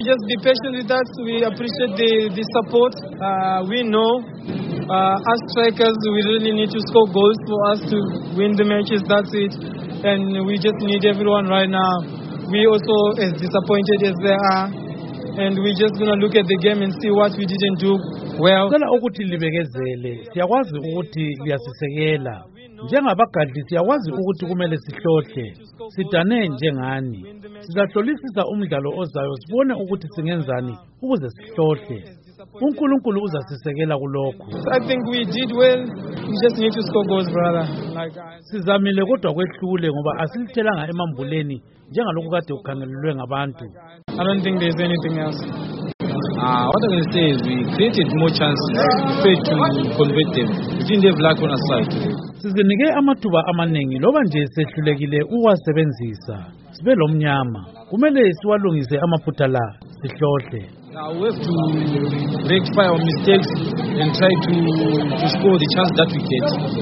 just be patient with us. We appreciate the support. We know as strikers, we really need to score goals for us to win the matches. That's it. And we just need everyone right now. We also as disappointed as they are. And we're just going to look at the game and see what we didn't do well. Sicela ukuthi libekezele. Siyakwazi ukuthi liyasisekela. Njengabagadli siyakwazi ukuthi kumele sihlohle. Sidane njengani. Sizahlolisisa umdlalo ozayo sibone ukuthi singenzani ukuze sihlohle. uNkulunkulu uzasisekela kulokho. I think we did well. We just need to score goals, brother. Sizamile kodwa kwehlule ngoba asilithelanga emambuleni njengalokho kade ukhangelelwe ngabantu. I don't think there's anything else. What I can say is we created more chances. We failed to convert them. We didn't have luck on our side today. Sizinike amathuba amaningi loba nje sehlulekile uwasebenzisa. Sibe lomnyama. Kumele siwalungise amaphutha la sihlohle. Now we have to rectify our mistakes and try to score the chance that we get.